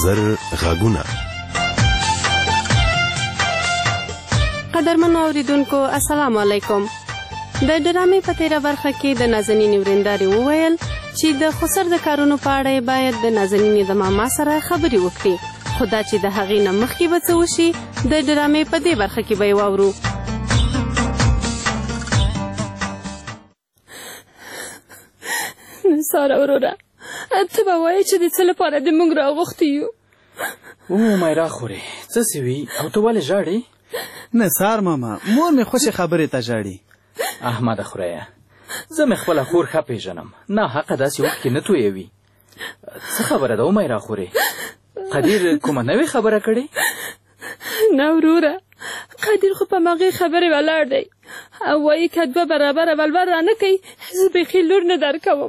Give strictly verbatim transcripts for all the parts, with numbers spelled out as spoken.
زر غږونه. قدرمنو اوریدونکو السلام علیکم. د ډرامې په تیره برخه کې د نازنینې ورندارې وویل چې د خسر د کارونو په اړه باید د نازنینې د ماما سره خبرې وکړي، خو دا چې د هغې نه مخکې به څه وشي د ډرامې په دې برخه کې به یې واورو. ساره وروره، ته به وایې چې د څه لپاره د موږ راغوښتي یو؟ او میرا خورې څه سوي او ته ولې ژاړې؟ نثار ماما، مور مې خوشې خبرې ته ژاړي. احمده خوريه، زه مې خپله خور ښه پېژنم، ناحقه داسې وخت کې نه تویوي. څه خبره ده او میرا خورې؟ قدیر کومه نوې خبره کړې؟ نه وروره، قدیر خو په مغې خبرې ولاړ دی او وایي که دوه برابره ولور رانه کوي زه بیخي لور نه درکوم.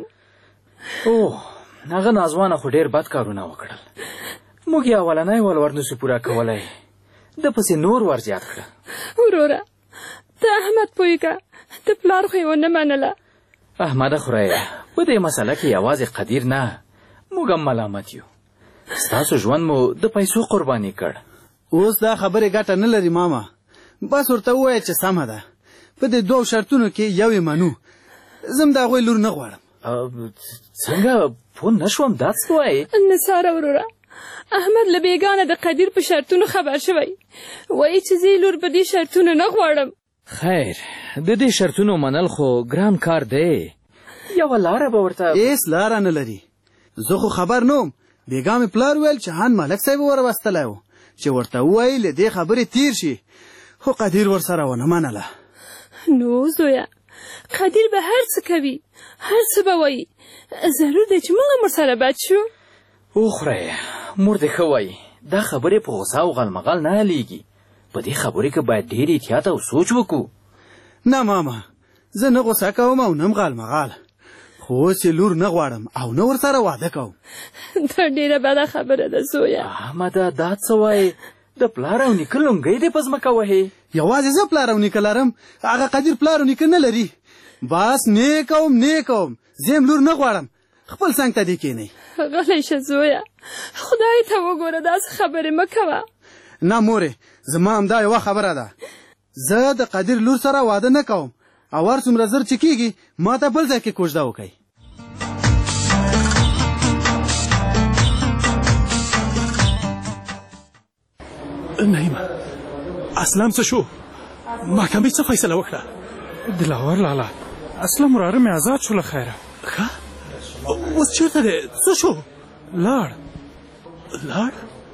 اوه، هغه نازوانه خو ډېر بد کارونه وکړل. موږ یې اولنی ولور نسو پوره کولی، ده پسې نور ور زیات کړه. وروره، ته احمد پوهېږه، د پلار خو یې ونه منله. احمده خورایه، په دې مسله کې یوازې قدیر نه، موږ هم ملامت یو. ستاسو ژوند مو د پیسو قرباني کړ. اوس دا خبرې ګټه نه لري ماما، بس ورته ووایه چې سمه ده، په دې دوو شرطونو کې یو یې منو. زه م د هغوی لور نه غواړم. څنګه پوه نه شوم، دا څه وایې؟ نثاره وروره، احمد له بېګانه د قدیر په شرطونو خبر شوی، وایي چې زه لور په دې شرطونو نه غواړم. خیر، د دې شرطونو منل خو ګران کار دی، یوه لاره به ورته. هېڅ لاره نه لري. زه خو خبر نه وم، بېګا مې پلار ویل چې هان ملک صاحب وروستلی و چې ورته ووایي له دې خبرې تیر شي، خو قدیر ورسره ونه منله. نو زویه، قدیر به هر څه کوي، هر څه به وایي، ضرور دی چې موږ هم ورسره بد شو. وخورئ، مور دې ښه وایي، دا خبرې په غوسه او غلمغل نه حلیږي. په دې خبرې کې باید ډېر احتیاط او سوچ وکړو. نه ماما، زه نه غوسه کوم او نه م غلمغال، خو اوس یې لور نه غواړم او نه ورسره واده کوم. دا ډېره بده خبره ده زویه. احمده، دا څه وایې؟ د پلار او نیکه لونګۍ دې په ځمکه وهې. یوازې زه پلار او نیکه لرم، هغه قدیر پلار او نیکه نه لري. بس نیک کوم نیک کوم، زه یم لور نه غواړم، خپل څنګ ته دې کښېنئ. غلی شه زویه، خدای ته وګوره، داسې خبرې مه کوه. نه مورې، زما همدا یوه خبره ده، زه د قدیر لور سره واده نه کوم او هر څومره زر چې کېږي ما ته بل ځای کې کوژده وکئ. نعیمه، اسلام څه شو؟ محکمې څه فیصله وکړه؟ دلاور لالا، اسلام وراره مې آزاد شو له خیره. ښه، اوس چېرته دی؟ څه شو؟ لاړ. لاړ؟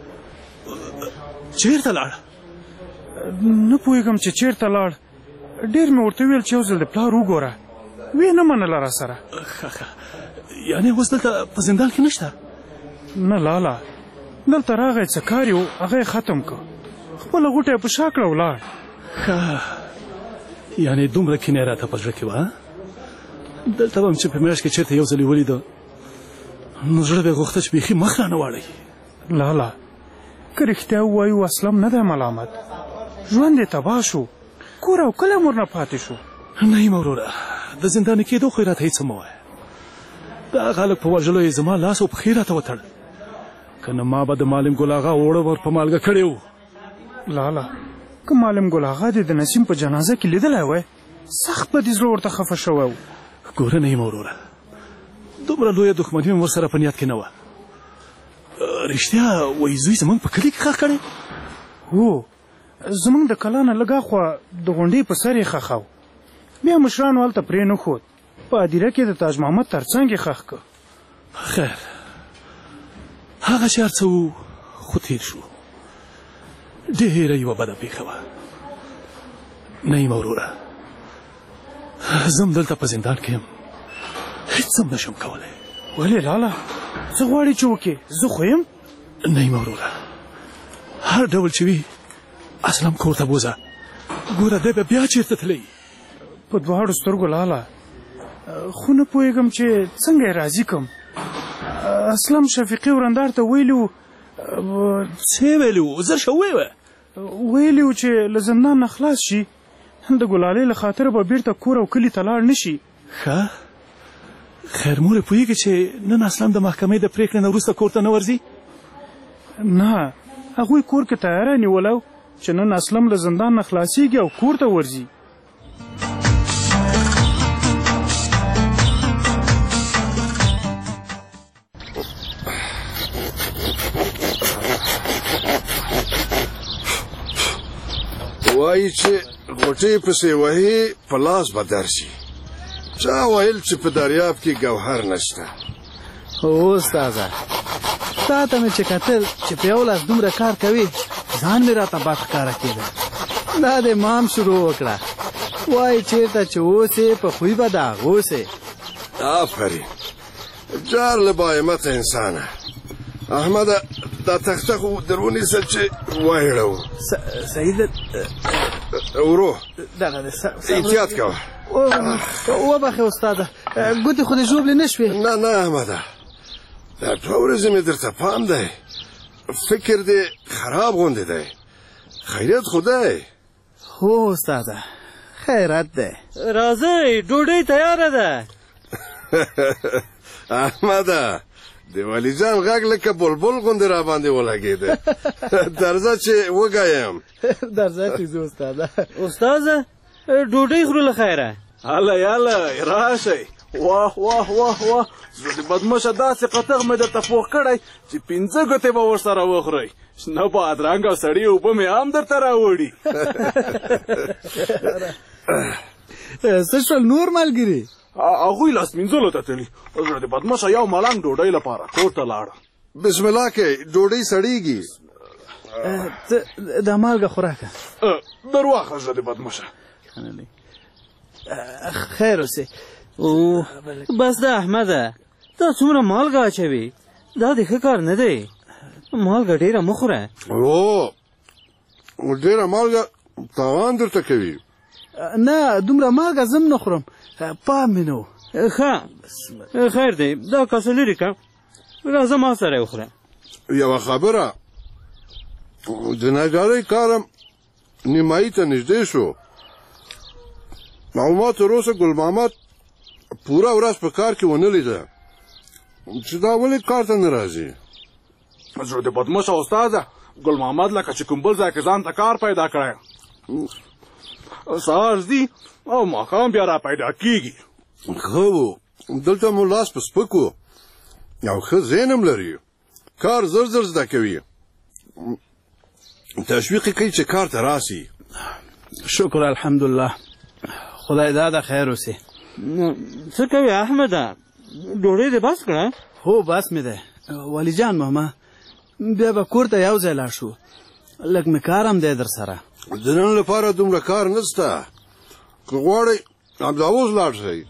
چېرته لاړ؟ نه پوهېږم چې چېرته لاړ. ډېر مې ورته ویل چې یو ځل د پلار وګوره، ویې نه منله را سره. ښه ښه، یعنې اوس دلته په زندان کې نشته؟ نه لالا، دلته راغی څه کار یې و، هغه یې ختم کړ، خپله غوټه یې په شا کړه ولاړ. ښه، یعنې دومره کینه راته په زړه کې وه. دلته به م چې په میاشت کې چېرته یو ځل یې ولیده نو زړه به یې غوښته چې بیخي مخ رانه واړوي. لالا، که رښتیا ووایو اسلام نه دی ملامت، ژوند یې تباه شو، کور او کلی هم ورنه پاتې شو. نعیمه وروره، د زنداني کېدو خو یې راته هېڅ مه وایه. دا هلک په وژلو یې زما لاس او پښې راته وتړ، که نه ما به د معلم ګل اغا اوړه ور په مالګه کړی وو. لالا، که معلم ګل اغا دې د نسیم په جنازه کې لیدلی وای، سخت به دې زړه ورته خفه شوی و. ګوره نعیمه وروره، دومره لویه دښمني مې ورسره په نیت کې نه وه. رښتیا وایي زوی زموږ په کلي کې ښخ کړی؟ هو، زموږ د کلا نه لږ اخوا د غونډۍ په سر یې ښخاو، بیا مشرانو هلته پرې نه ښود، په هدیره کې د تاج محمد تر څنګ یې ښخ کړ. خیر، هغه چې هر څه وو خو تېر شو. ډېره یوه بده پېښه وه. نعیمه وروره، زه هم دلته په زندان کې یم، هېڅ هم نشم کولی. ولې لالا، څه غواړې چې وکړې؟ زه خو یم. نعیمه وروره، هر ډول چې وي اسلام کور ته بوځه، ګوره دی به بیا چېرته تللی؟ په دواړو سترګو لالا، خو نه پوهېږم چې څنګه یې راضي کړم. اسلام شفیقي ورندار ته ویلي وو. څه یې ویلي وو؟ زر شه ووایه. ویلي وو چې له زندان نه خلاص شي، د ګلالۍ له خاطره به بیرته کور او کلي ته لاړ نه شي. ښه، خیر مورې پوهېږې چې نن اسلام د محکمې د پرېکړې نه وروسته کور ته نه ورځي؟ نه هغوی کور کې تیاری نیولی چې نن اسلم له زندان نه خلاصېږي او کور ته ورځي. وایي چې غوټې پسې وهي په لاس به درشي. چا ویل چې په دریاب کې ګوهر نشته. هو استاده تا ته مې چې کتل چې په یو لاس دومره کار کوي ځان مې راته بد ښکاره کېده. دا دې مام شروع وکړه وایي چېرته چې اوسې په خوی به د هغوسې. آفرین جار له باهمته انسانه. احمده دا تخته خو در ونیسه چې وایړو. سعید ورو دغه احتیاط کوه. وبخې استاده ګوتې خو دې ژوبلې نه شوې. نه نه احمده دا دوه ورځې مې درته پام دی. فکر دې خراب غوندې دی. خیریت خو دی؟ هو استاده خیرت دی. راځئ ډوډۍ تیاره ده. احمده د والي جان غږ لکه بلبل غوندې را باندې ولګېده. درځه چې وګایم. درځه چې زه استاده. استاده ډوډۍ خورو له خیره. هله یاله راشئ. واه واه واه واه زه د بدمشه داسې قطغ مې درته پوخ کړی چې پنځه ګوتې به ورسره وخورئ. شنه بادرنګ او سړې اوبه مې هم درته راوړي. څه شول نور ملګري؟ هغوی لاس مینځلو ته تللي. زه د بدمشه یو ملنګ ډوډۍ لپاره کور ته لاړم. بسم الله کې ډوډۍ سړېږي. دا مالګه خوراکه در واخله د بدمشه. خیر اوسې. بس ده احمده دا څومره مالګه اچوي. دا د ښه کار نه دی. مالګه ډېره مه خوره. او ډېره مالګه تاوان درته کوي. نه دومره مالګه زه هم نه خورم. پام مې نه و. ښه خیر دی دا کاسه لرې کړه. راځه ما سره یې وخوره. یوه خبره د نجارۍ کارم نیمایي ته نږدې شو. او ما تر اوسه ګل محمد پوره ورځ په کار کې ونه لیده چې دا ولې کار ته نه راځي. زه د بدمشه استاده ګل محمد لکه چې کوم بل ځای کې ځان ته کار پیدا کړی. سهار ځي او ماښام بیا را پیدا کېږي. ښه و دلته مو لاس په سپکو او ښه ذهن هم لري. کار زر زر زده کوي. تشویق یې کوي چې کار ته راسي. شکر الحمدلله خدای دا د خیر اوسې. څه کوې احمده ډوډۍ دې بس کړه؟ هو بس مې دی والي جان ماما بیا به کور ته یو ځای لاړ شو. لږ مې کار هم دی در سره. د نن لپاره دومره کار نشته. که غواړئ همدا اوس لاړ شئ.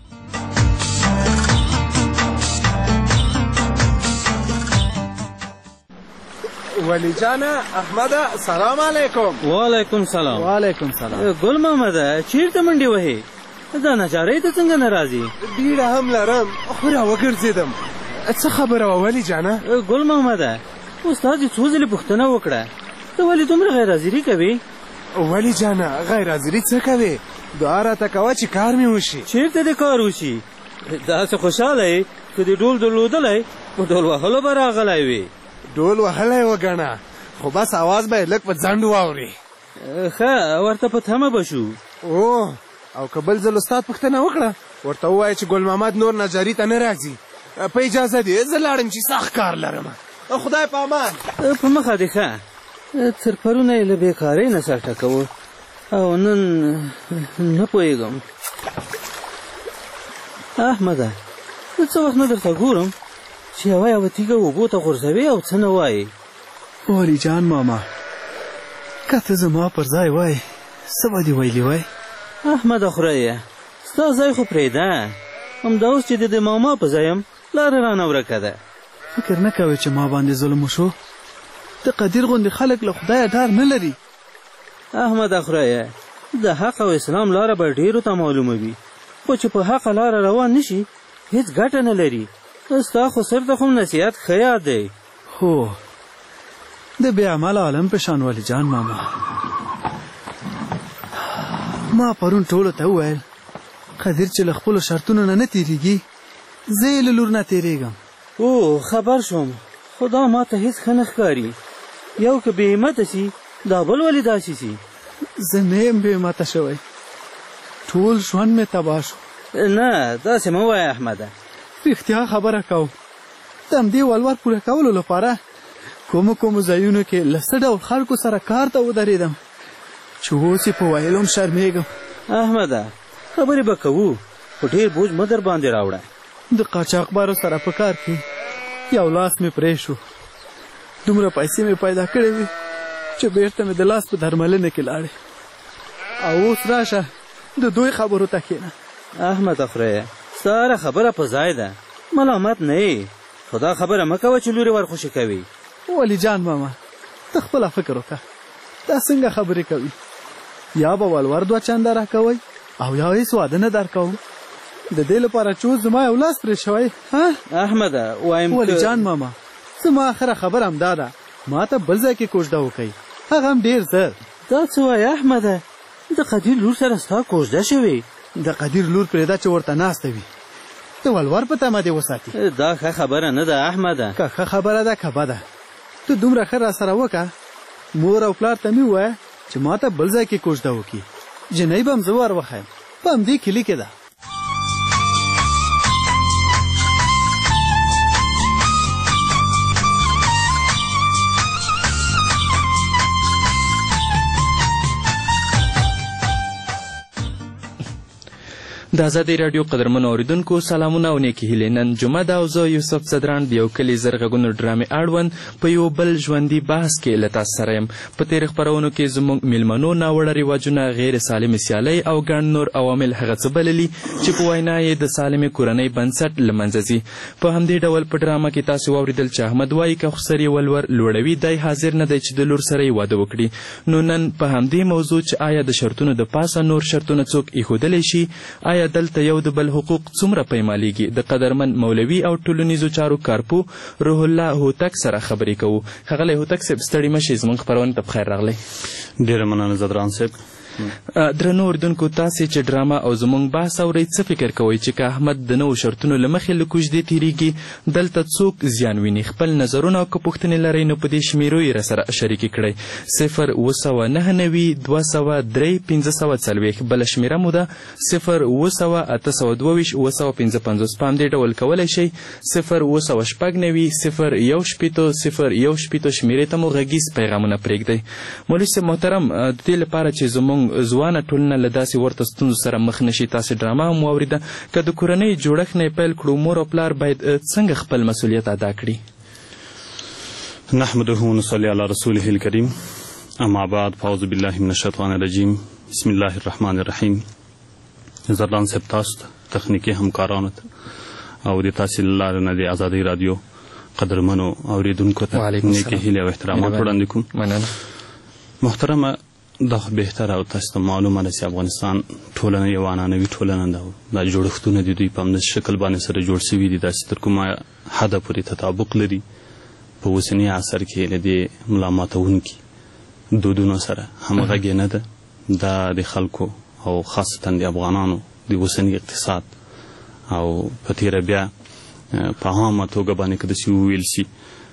ولی جانه احمده سلام علیکم. وعلیکم سلام. وعلیکم سلام. ګل محمده چیرته منډې وهې؟ دا نجارۍ ته څنګه نه راځي؟ بیړه هم لرم خو را وګرځېدم. څه خبره وه ولی جانه؟ ګل محمده استاد یې څو ځلې پوښتنه وکړه ته ولې دومره غیر حاضري کوې؟ ولی جانه غیر حاضري څه کوې؟ دعا راته کوه چې کار مې وشي. چیرته دې کار وشي؟ داسې خوشحاله یې که دې ډول درلودلی په ډول وهلو به راغلی وې. ډول وهلی وګڼه خو بس اواز به یې لږ په ځنډ واورې. ښه ورته په تمه به شو. او او که بل ځل استاد پوښتنه وکړه ورته ووایه چې ګل محمد نور نجاري ته نه راځي. په اجازه دې زه لاړم چې سخت کار لرم. خدای په امان. په مخه دې ښه. تر پرونه یې له بېکارۍ نه سر ټکوه او نن نه پوهېږم. احمده زه څه وخت نه درته ګورم چې یوه یوه تیږه اوبو ته غورځوې او څه نه وایې. والي جان ماما که ته زما پر ځای وای څه به دې ویلي وای؟ احمده خورایه ستا ځای خو پرېږده. همدا اوس چې د د ماما په ځای یم لاره رانه ورکه ده. فکر نه کوې چې ما باندې ظلم وشو؟ د قدیر غوندې خلک له خدایه ډار نه لري. احمده خورایه د حق او اسلام لاره به ډېرو ته معلومه وي خو چې په حقه لاره روان نه شي هېڅ ګټه نه لري. ستا خو سر ته خو نصیحت ښه یاد دی. هو د بې عمله عالم په شان والي جان ماما ما پرون ټولو ته وویل قدیر چې له خپلو شرطونو نه نه تېرېږي زه یې له لور نه تېرېږم. او خبر شوم خو دا ما ته هېڅ ښه نه ښکاري. یو که بې همته سي دا بل ولې داسې سي؟ زه نه یم بې همته شوی، ټول ژوند مې تباه شو. نه داسې مه وایه احمده. رښتیا خبره کوم، د همدې ولور پوره کولو لپاره کومو کومو ځایونو کې له څه ډول خلکو سره کار ته ودرېدم چې اوس یې په ویلو هم شرمېږم. احمده خبرې به کوو، خو ډېر بوج مه در باندې راوړه. د قاچاقبارو سره په کار کې یو لاس مې پرې شو، دومره پیسې مې پیدا کړې وې چې بېرته مې د لاس په درملنه کې لاړې. او اوس راشه د دوی خبرو ته کښېنه. احمد خوريه ستا هره خبره په ځای ده، ملامت نه یې، خو دا خبره مه کوه چې لورې ورخوشي کوي. ولی جان ماما ته خپله فکر وکړه، دا څنګه خبرې کوي؟ یا به ولور دوه چنده راکوئ او یا هېڅ واده نه درکوم. د دې لپاره چې اوس زما یو لاس پرې شوی. احمده وایم ولی جان ماما زما آخره خبره همدا ده، ما ته بل ځای کې کوژده وکئ، هغه هم ډېر زر. دا څه وایې احمده؟ د قدیر لور سره ستا کوژده شوې؟ د قدیر لور پرېږده چې ورته ناسته وي، د ولور په تمه دې وساتي. دا ښه خبره نه ده احمده. که ښه خبره ده که بده، ته دومره ښه را سره وکړه، مور او پلار ته مې ووایه چې ما ته بل ځای کې کوژده وکړي، جنۍ به هم زه ور وښیم، په همدې کلي کې ده. د ازادۍ راډیو قدرمنو اورېدونکو سلامونه او نیکې هیلې. نن جمعه ده او زه یوسف صدران د یو کلي زر غږونو ډرامې اړوند په یو بل ژوندي بحث کې له تاسو سره یم. په تېرې خپرونو کې زموږ میلمنو ناوړه رواجونه، غیر سالمې سیالۍ او ګڼ نور عوامل هغه څه بللي چې په وینا یې د سالمې کورنۍ بنسټ له منځه ځي. په همدې ډول په ډرامه کې تاسو واورېدل چې احمد وایي که خسر یې ولور لوړوي دی حاضر نه دی چې د لور سره یې واده وکړي. نو نن په همدې موضوع چې آیا د شرطونو د پاسه نور شرطونه څوک ایښودلی شي، آیا دلته یو د بل حقوق څومره پیمالیږي، د قدرمن مولوي او ټولنیزو چارو کارپو روح الله هوتک سره خبرې کوو. ښاغلی هوتک صاحب ستړي مه شئ، زموږ خپرونې ته بخیر راغلی. ډېره مننه زدران صاحب. درنو اورېدونکو تاسې چې ډرامه او زموږ بحث اورئ څه فکر کوئ چې که احمد د نوو شرطونو له مخې له کوژدې تېرېږي دلته څوک زیان ویني؟ خپل نظرونه او که پوښتنې لرئ نو په دې شمیرو یې راسره شریکې کړئ. صفر اوه سوه نهه نوي دوه سوه درې پنځه سوه څلوېښت، بله شمیره مو ده صفر اوه سوه اته سوه دوه ویشت اوه سوه پنځه پنځوس. په همدې ډول کولی شئ صفر اوه سوه شپږ نوي صفر یو شپېتو صفر یو شپېتو شمیرې ته مو غږیز پیغامونه پرېږدئ. مولوي صاحب محترم، د دې لپاره چې زموږ ځوانه ټولنه له داسې ورته ستونزو سره مخ نشي، تاسې ډرامه هم واورېده، که د کورنۍ جوړښت نه یې پیل کړو مور او پلار باید څنګه خپل مسؤلیت ادا کړي؟ نحمده ونصلي على رسوله الكريم، اما بعد، فاعوذ بالله من الشیطان الرجیم، بسم الله الرحمن الرحیم. زردان صاحب تاسو ته، تخنیکي همکارانو ته او د تاسې له لارې نه د ازادۍ راډیو قدرمنو اورېدونکو ته نیکې هیلې او احترامات وړاندې کوم. مننه. محترمه، دا خو بهتره او تاسو ته معلومه ده چې افغانستان ټولنه یو عنعنوي ټولنه ده. دا جوړښتونه د دوی په همداسې شکل باندې سره جوړ شوي دي، داسې تر کومه حده پورې تطابق لري په اوسني عصر کې له دې ملا ماتونکي دودونو سره همغږې نه ده. دا د خلکو او خاصتا د افغانانو د اوسني اقتصاد او په تېره بیا په عامه توګه باندې که داسې وویل شي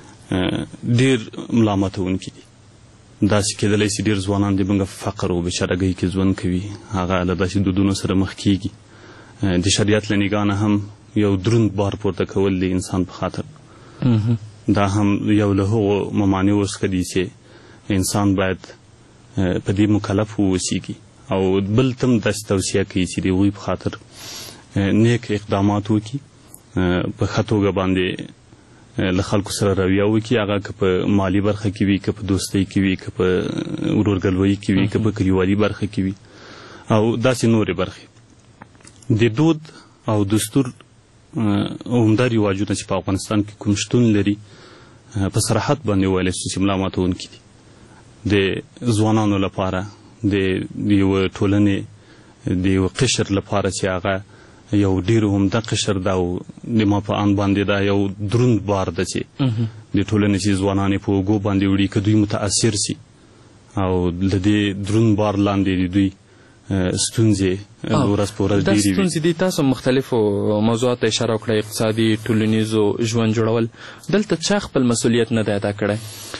ډېر ملا ماتونکي دي. داسې کېدلی شي ډېر ځوانان د موږ فقر او بېچارهګۍ کې ژوند کوي، هغه له داسې دودونو سره مخ کېږي. د شریعت له نګاه نه هم یو دروند بار پورته کول د انسان په خاطر، دا هم یو له هغو ممانعو څخه دي چې انسان باید په دې مکلف واوسیږي. او بل ته هم داسې توصیه کوي چې د هغوی په خاطر نیک اقدامات وکړي، په ښه توګه باندې له خلکو سره رویه وکړي، هغه که په مالي برخه کې وي، که په دوستۍ کې وي، که په ورورګلوۍ کې وي، که په کلیوالي برخه کې وي او داسې نورې برخې. د دود او دستور عمده رواجونه چې په افغانستان کې کوم شتون لري په صراحت باندې ویلی شو چې ملا ماتونکي دي. د ځوانانو لپاره، د یوه ټولنې د یوه قشر لپاره چې هغه یو ډېر عمده قشر ده او د ما په آن باندې دا یو دروند بار ده چې د ټولنې چې ځوانان یې په اوږو باندې وړي، که دوی متاثر سي او له دې دروند بار لاندې د دوی ستونزې ورځ په ورځ ډېرې وي. دا ستونزې دي، تاسو مختلفو موضوعاتو ته اشاره وکړه، اقتصادي، ټولنیزو، ژوند جوړول. دلته چا خپل مسؤلیت نه دی ادا کړی؟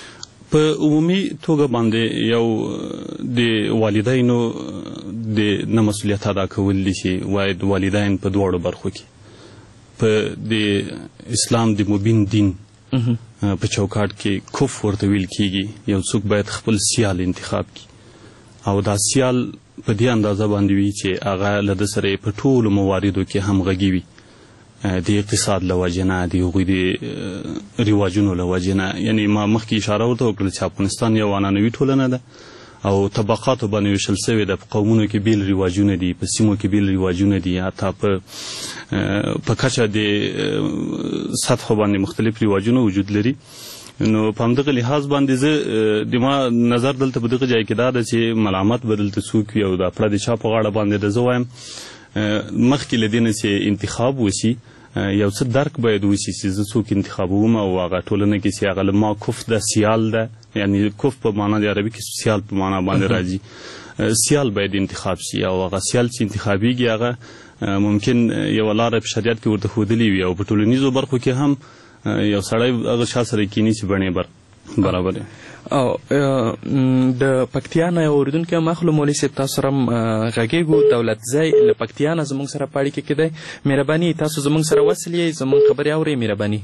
په عمومي توګه باندې یو د والدینو د نه مسؤلیت ادا کول دي چې باید والدین په دواړو برخو کې په د اسلام د مبین دین په چوکاټ کې کف ورته ویل کېږي. یو څوک باید خپل سیال انتخاب کړي او دا سیال په دې اندازه باندې وي چې هغه له ده سره په ټولو مواردو کې همغږي وي، د اقتصاد له وجې نه، د هغوی د رواجونو له وجې نه. یعنی ما مخکې اشاره ورته وکړه چې افغانستان یو عنعنوي ټولنه ده او طبقاتو باندې ویشل سوې ده. په قومونو کې بیل رواجونه دي، په سیمو کې بیل رواجونه دي، حتی په په کچه د سطحو باندې مختلف رواجونه وجود لري. نو په همدغه لحاظ باندې زه د ما نظر دلته په دغه ځای کې دا ده چې ملامت به دلته څوک وي او دا پړه د چا په غاړه باندې ده. زه وایم مخکې له دې نه چې انتخاب وشي یو څه درک باید وشي چې زه څوک انتخابوم او هغه ټولنه کې چې هغه له ما کف ده سیال ده، یعنی کف په معنا د عربي کې سیال په معنا باندې راځي. سیال باید انتخاب شي او هغه سیال چې انتخابیږي هغه ممکن یو لاره په شریعت کې ورته ښودلې وي او په ټولنیزو برخو کې هم یو سړی هغه چا سره کینی چې بڼې برابر او د پکتیا نه یو اورېدونکی هم اخلو. مولوي صاحب تاسو سره هم غږیږو. دولتزی له پکتیا نه زموږ سره په اړیکه کې دی. مهرباني تاسو زموږ سره وصل یې، زموږ خبرې اورئ. مهرباني.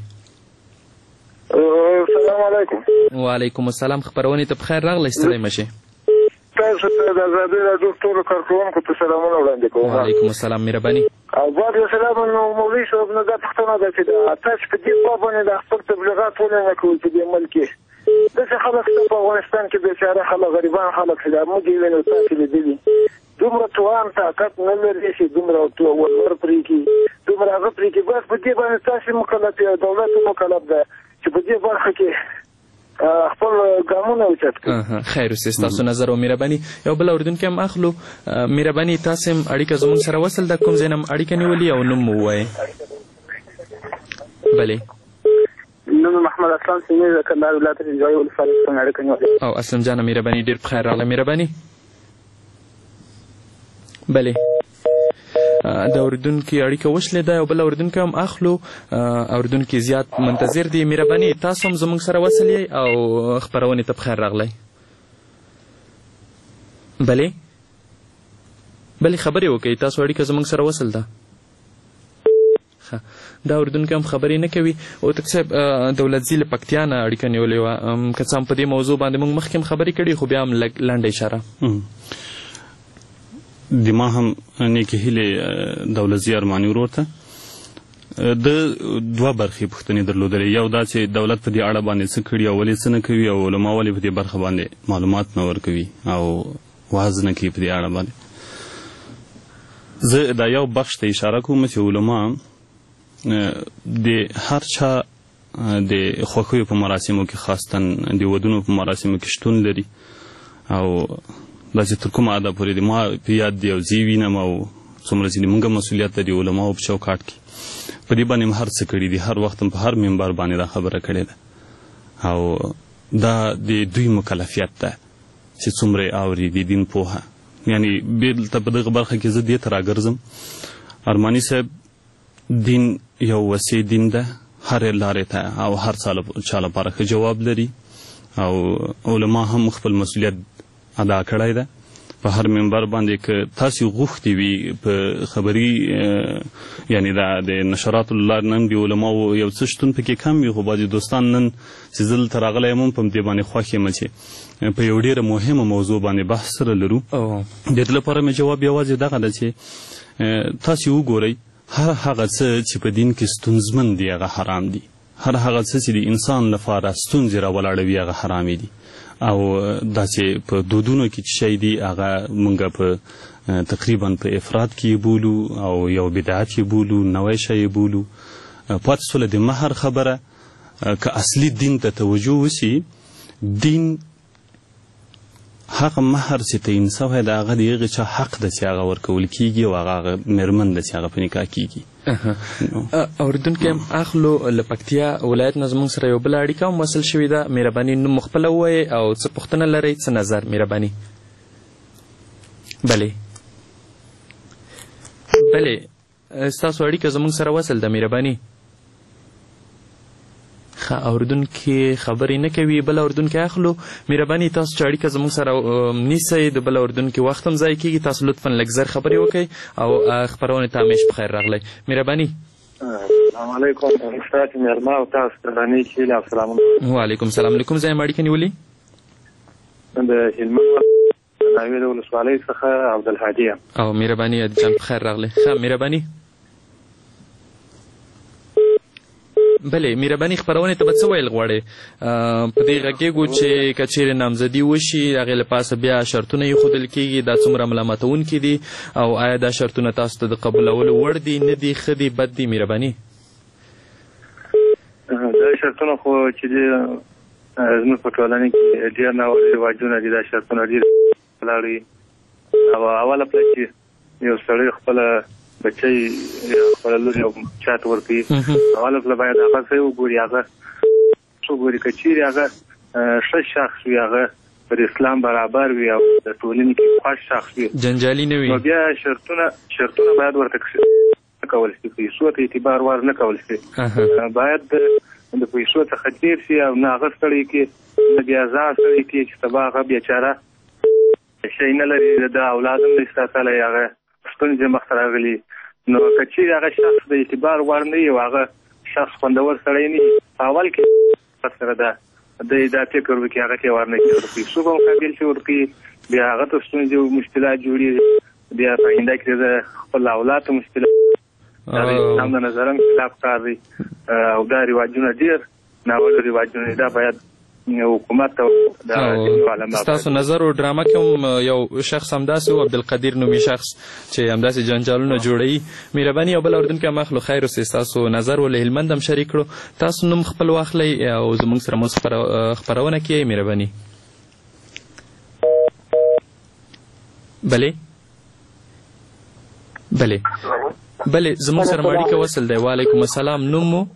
السلام علیکم. وعلیکم السلام. خپرونې ته بخیر راغلی، ستړی مه شئ. تاسو ته د ازادۍ راډیو ټولو کارکوونکو ته سلامونه وړاندې کوم. وعلیکم السلام. مهرباني. او بعد السلام. نو مولوي صاحب نه دا پوښتنه ده چې تاسو په دې باب باندې د خپل تبلیغات ولې نه کوئ په دې ملک کې؟ داسې خلک شته په افغانستان کې بېچاره خلک غریبان خلک چې دا موږ یې وینو تاسې لیدلي دومره توان طاقت نه لري چې دومره ولور پرې کړي، دومره هغه پرې کړي. بس په دې باندې تاسې مکلف یې، دولت مکلف ده چې په دې برخه کې خپل ګامونه اوچت کړي. خیر اوسې، ستاسو نظر او مهرباني. یو بل اورېدونکی هم اخلو. مهرباني تاسې هم اړیکه زموږ سره وصل ده، کوم ځای نه هم اړیکه نیولي او نوم مو ووایئ. بلې. نوم محمد اسلام سیمې د کندهار ولایت جنجوړي ولسوالۍ څخه اړیکه نیولې. او اسلم جانه مهرباني، ډېر په خیر راغله. مهرباني. بلې. د اورېدونکي اړیکه وشلې ده. یو بل اورېدونکی هم اخلو. اورېدونکي زیات منتظر دي. مهرباني تاسو هم زموږ سره وصل یئ او خپرونې ته په خیر راغلی. بلې. بلې خبرې وکړئ. تاسو اړیکه زموږ سره وصل ده. دا اورېدونکی هم خبرې نه کوي. اوتک صاحب دولتزي له پکتیا نه اړیکه نیولې وه، که څه هم په دې موضوع باندې موږ مخکې هم خبرې کړي خو بیا هم لږ لنډه اشاره. د ما هم نیکې هیلې دولتزي ارماني ورور ته د دوه برخې پوښتنې درلودلې. یو دا چې دولت په دې اړه باندې څه کړي او ولې څه نه کوي او علما ولې په دې برخه باندې معلومات نه ورکوي او وعظ نه کوي په دې اړه باندې. زه دا یو بخش ته اشاره کوم چې علما د هر چا د خوښیو په مراسمو کې خاصتاً د ودونو په مراسمو کې شتون لري او داسې تر کومه حده پورې د ما په یاد دی او زه یې وینم او څومره چې د موږ مسؤلیت ده د علماو په چوکاټ کې په دې باندې هم هر څه کړي دي. هر وخت هم په هر منبر باندې دا خبره کړې ده او دا د دوی مکلفیت ده چې څومره یې اوري د دین پوهه. یعنی بېلته په دغه برخه کې زه دې ته راګرځم. ارماني صاحب دین یو وسیع دین ده، هر لارې ته او هر چا لپاره ښه جواب لري او علما هم خپل مسؤلیت ادا کړی ده. په هر منبر باندې که تاسې غوښتي وي په خبري یعنی دا د نشراتو له لارې نن د علماو یو څه شتون پکې کم وي، خو بعضې دوستان نن چې زه دلته راغلی یم هم په دې باندې خوښ یم چې په یو ډېره مهمه موضوع باندې بحث سره لرو. د دې لپاره مې جواب یوازې دغه ده چې تاسې وګورئ هر هغه څه چې په دین کې ستونزمن دي هغه حرام دي. هر هغه څه چې د انسان لپاره ستونزې راولاړوي هغه حرامې دي او داسې په دودونو کې چې شی دي هغه موږ په تقریبا په افراد کې یې بولو او یو بدعت یې بولو، نوی شی یې بولو. پاتې سوله د مهر خبره که اصلي دین ته توجه وسي، دین هغه مهر چې تعین سوی د هغه د هغې چا حق ده چې هغه ورکول کېږي او هغه مېرمن ده چې هغه په نکاح کېږي. اورېدونکی هم اخلو له پکتیا ولایت نه زموږ سره یو بله اړیکه هم وصل شوې ده. مهرباني نوم مو خپله ووایئ او څه پوښتنه لرئ، څه نظر. مهرباني. بلې بلې ستاسو اړیکه زموږ سره وصل ده. مهرباني. ښه اورېدونکي خبرې نه کوي بل اورېدونکي اخلو مهرباني تاسو چې اړیکه زموږ سره نیسئ د بل اورېدونکي وخت هم ضایع کېږي تاسو لطفا لږ زر خبرې وکړئ او خپرونې ته همیش په خیر راغلی مهرباني السلام علیکم استاد مېرما او تاسو ته درنې هیلې او سلامونه وعلیکم سلام له کوم ځای مې اړیکه نیولې د هلمند ناوې د ولسوالۍ څخه عبدالهادي یم او مهرباني جان په خیر راغلی ښه مهرباني بلې مهرباني خپرونې ته به څه ویل غواړې په دې غږېږو چې که چیرې نامزدي وشي هغې له پاسه بیا شرطونه ایښودل کېږي دا څومره ملامتونکي دي او آیا دا شرطونه تاسو ته د قبولولو وړ دي نه دي ښه دي بد دي مهرباني دا شرطونه خو چې دي زموږ په ټولنه کې ډېر ناوړه رواجونه دي دا شرطونه ډېر ولاړ وي او اوله پله چې یو سړی خپله بچی خپله لور یو چا ته ورکوي اوله پله باید هغه څه وګوري هغه څه وګوري که چیرې هغه ښه شخص وي هغه پر اسلام برابر وي او د ټولنې کې خوښ شخص وي جنجالي نه وي نو بیا شرطونه شرطونه باید ورته نه کول شي پیسو ته اعتبار ور نه کول شي باید د پیسو څخه تېر شي او نه هغه سړی کې نه بیا ځان سړی کې چې سبا هغه بیچاره شی نه لري د اولاد هم نشي ساتلی هغه ستونزې مخته راغلي نو که چیرې هغه شخص د اعتبار وړ نه وي او هغه شخص خوندور سړی نه وي په اول کې سره ده دی دا فکر وکړي هغه ته ورنه کړي پیسو به مقابل شي ورکړي بیا هغه ته ستونزې او مشکلات جوړېږي بیا په آینده کې د خپل اولاد ته مشکلات دا د اسلام د نظر هم خلاف کار دی او دا رواجونه ډېر ناوړه رواجونه دا باید حکومت او د ستاسو نظر او ډرامه کې هم یو شخص همداسې و عبدالقدیر نومي شخص چې همداسې جنجالونه جوړوي مهرباني او بل اورېدونکی هم اخلو خیر اوسئ ستاسو نظر و له هلمند هم شریک کړو تاسو نوم خپل واخلئ او زموږ سره مو خپرونه کوئ مهرباني بلې بلې بلې زموږ سره مو اړیکه وصل دی وعلیکم السلام نوم مو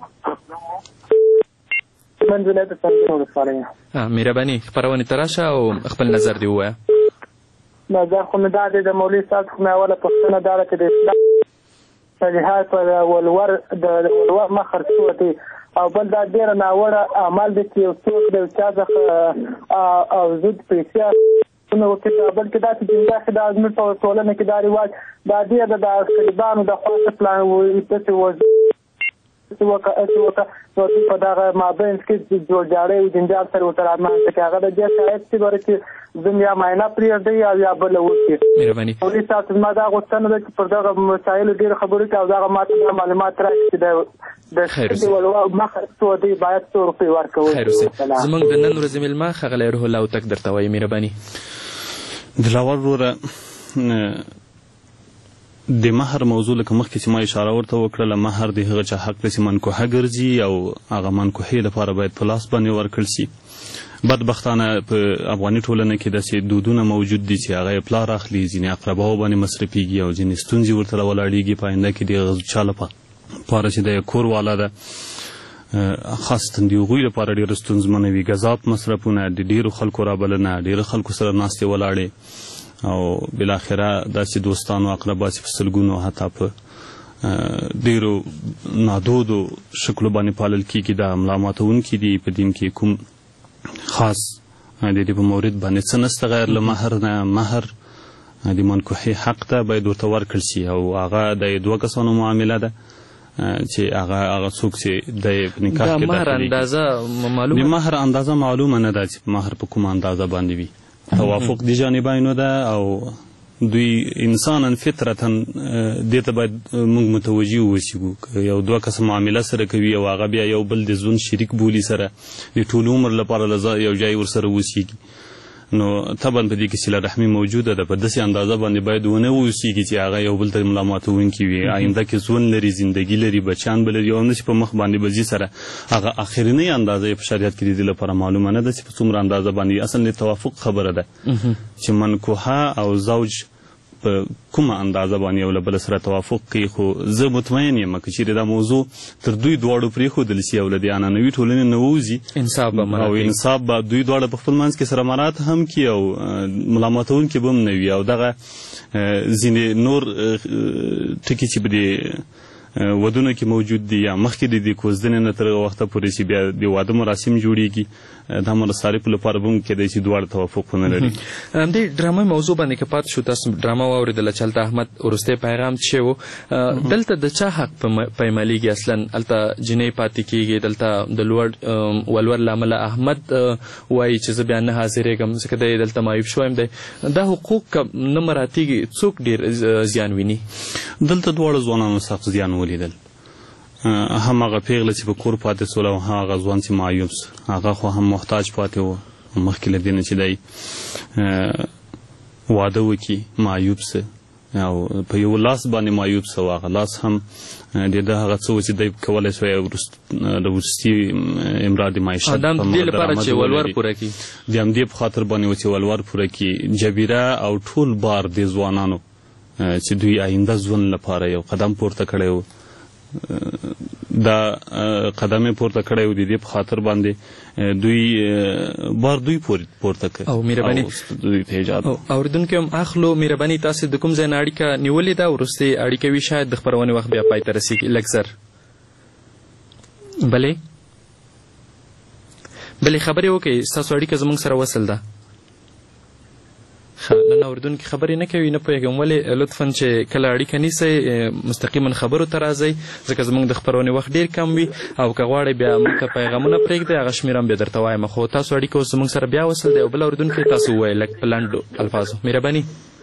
منځله د څنګه ولسوالۍ مهرباني خپرونې ته راشه او خپل نظر دې ووایه نظر خو مې دا دی د مولوي صاحب څخه مې اوله پوښتنه دا ده چې د اسلام په لحاظ په ولور د ولور مخ خرڅوتی او بل دا ډېره ناوړه عمل دی چې یو څوک د یو چا څخه او زود پیسې وکړي بلکې دا چې دنیا کې دا زموږ په ټولنه کې دا رواج دا ډېر د طالبانو د خوا څخه پلان داسې وکړه نو دوی په دغه مابین کې جوړجاړی او جنجال سره ورته رامنځته کړي هغه د دې شاید چې باره چې زه یا معاینه پرېږدئ او یا بله وکړي مولوي صاحب زما دا غوښتنه ده چې پر دغه مسایلو ډېرې خبرې کړي او دغه ما ته دا معلومات راکړي چې د ښځې ولور مخه څو دوی باید څو روپۍ ورکول خیر اوسئ زموږ د نن ورځې میلمه ښاغلی روح الله هوتک درته وایي مهرباني دلاور وروره د مهر موضوع لکه مخکې چې ما اشاره ورته وکړله مهر د هغه چا حق دی چې منکوحه ګرځي او هغه منکوحې لپاره باید په لاس باندې ورکړل شي بدبختانه په افغاني ټولنه کې داسې دودونه موجود دي چې هغه یې پلار اخلي ځینې اقرباو باندې مصرفېږي او ځینې ستونزې ورته راولاړېږي په آینده کې د هغه چا لپاره چې د کور والا ده خاصتا د هغوی لپاره ډېره ستونزمنه وي ګزاپ مصرفونه د ډېرو خلکو رابلنه ډېرو خلکو سره ناستې ولاړې او بالاخره داسې دوستانو اقربا چې په سلګونو حتی په ډېرو نادودو شکلو باندې پالل کېږي دا ملا ماتونکي دي په دین کې کوم خاص د دې په مورد باندې څه نشته غیر له مهر نه مهر د منکوحې حق ته باید ورته ورکړل شي او هغه د دوه کسانو معامله ده چې هغه هغه څوک چې د نکاح کې د مهر اندازه معلومه د مهر اندازه معلومه نه ده چې مهر په کومه اندازه باندې وي توافق دی جانبینو ده او دوی انسانا فطرتا دې ته باید موږ متوجه واوسو یو دوه کس معامله سره کوي او هغه بیا یو بل د ژوند شریک بولي سره د ټول عمر لپاره یو ځای ورسره اوسیږي نو طبعا په دې کې صله رحمي موجوده ده په داسې اندازه باندې باید ونه واوسیږي چې هغه یو بل ته ملا ماتوونکي وي آینده کې ژوند لري زندګي لري بچیان به لري او نه چې په مخ باندې به ځي سره هغه اخرنۍ اندازه یې په شریعت کې د دې لپاره معلومه نه ده چې په څومره اندازه باندې اصل د توافق خبره ده چې منکوحه او زوج په کومه اندازه باندې یو له بل سره توافق کوي خو زه مطمئن یم که چیرې دا موضوع تر دوی دواړو پرېښودل شي او له دې عنعنوي ټولنې نه ووځي انصاف به او انصاف به دوی دواړه په خپل منځ کې سره مراعات هم کړي او ملامتونکي به هم نه وي او دغه ځینې نور ټکي چې په دې ودونو کې موجود دي یا مخکې د دې کوزدنې نه تر هغه وخته پورې چې بیا د واده مراسم جوړیږي دا مصارفو لپاره به هم کېدای شي دواړه توافق ونه لري. همدې ډرامه موضوع باندې که پاتې شو تاسو ډرامه واورېدله چې هلته احمد وروستی پیغام چې و دلته د چا حق پیمالیږي اصلا هلته جنۍ پاتې کېږي دلته د لوړ ولور له امله احمد وایي چې زه بیا نه حاضرېږم ځکه دی دلته معیوب شوی دی دا حقوق نه مراتېږي څوک ډېر زیان ویني؟ دلته دواړو ځوانانو سخت زیان ولیدل هم هغه پیغله چې په کور پاتې سول او هغه ځوان چې معیوب سو هغه خو هم محتاج پاتې و مخکې له دې نه چې دی واده وکړي معیوب سه او په یو لاس باندې معیوب سه و هغه لاس هم د ده هغه څه و چې دی کولی شوی د وروستي امراد معیشت د همدې لپاره چې ولور پوره کړي د همدې په خاطر باندې و چې ولور پوره کړي جبیره او ټول بار د ځوانانو چې دوی آینده ژوند لپاره یو قدم پورته کړی و دا قدم یې پورته کړی و د دې په خاطر باندې دوی بار دوی پورته کړ او مهرباني دوی ته اجازه اورېدونکي هم اخلو مهرباني تاسې د کوم ځای نه اړیکه نیولې ده وروستۍ اړیکه وي شاید د خپرونې وخت بیا پای ته رسېږي لږ زر بلې بلې خبرې وکړئ ستاسو اړیکه زموږ سره وصل ده نن اورېدونکي خبرې نه کوي نه پوهېږم ولې لطفا چې کله اړیکه نیسئ مستقیما خبرو ته راځئ ځکه زموږ د خپرونې وخت ډېر کم وي او که غواړئ بیا موږ ته پیغامونه پرېږدئ هغه شمېر هم بیا درته وایم خو تاسو اړیکه اوس زموږ سره بیا وصل دی او بل اورېدونکی تاسو ووایئ لږ په لنډو الفاظو مهرباني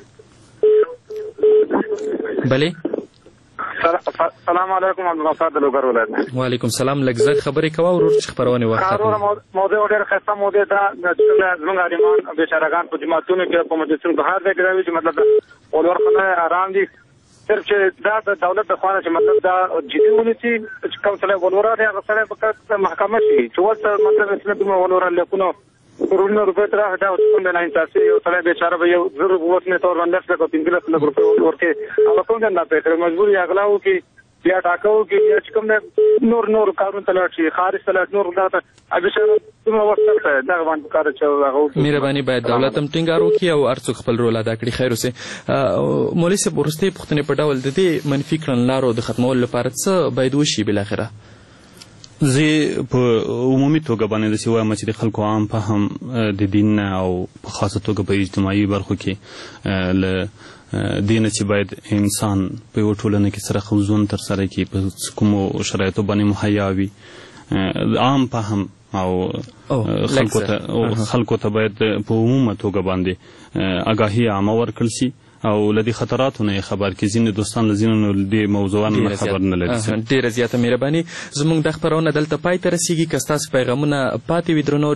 بلې السلام علیکم عبدالغفار د لوګر ولایت. وعلیکم سلام لږ زر خبرې کوه ورور چې خپرونې وخت وروره موضوع ډېره ښایسته موضوع ده زموږ حاریمان بېچارهګان په جوماتونو کې په مجلسونو په هر ځای کې دا وي چې مطلب ولور خو نه ارام دي صرف چې دا د دولت د خوا نه چې مطلب دا جدي ونیسي چې کوم سړی ولور دی هغه سړی به محکمه شي چې ورته مطلب اسلام دومره ولور لیکونه کروڑونه روپۍ ته راغی دا کوم دی ناانصافي یو سړی بېچاره به یو زر اوس نه تور باندې لس لکه پنځه لس لکه روپۍ ورکړي هغه کوم دی ناپوهه کړی مجبور یې اغلا وکړي یا ټاکه وکړي یا چې کوم دی نور نور کارونو ته لاړ شي خارج ته لاړ نور دغه ته بېچاره دومره وخت ته دغه باندې کار چې هغه وکړي مهرباني باید دولت هم ټینګار وکړي او هر څوک خپل رول ادا کړي خیر اوسې مولوي صاحب وروستۍ پوښتنې په ډول د دې منفي کړنلارو د ختمولو لپاره څه باید وشي بالاخره؟ زه په عمومي توګه باندې داسې وایم چې د خلکو عام فهم د دین او په خاصه توګه په اجتماعي برخو کې له دې نه چې باید انسان په یوه ټولنه کې سره ښه ژوند ترسره کړي په کومو شرایطو باندې مهیا وي عام فهم او خلکو ته باید په عمومه توګه باندې آګاهي عامه ورکړل شي او له دې خطراتو نه خبر کې ځینې دوستان له ځینو نه دې موضوعانو نه خبر نه لري. ډېره زیاته مهرباني زموږ دا خپرونه دلته پای ته رسېږي که ستاسو پیغامونه پاتې وي درنو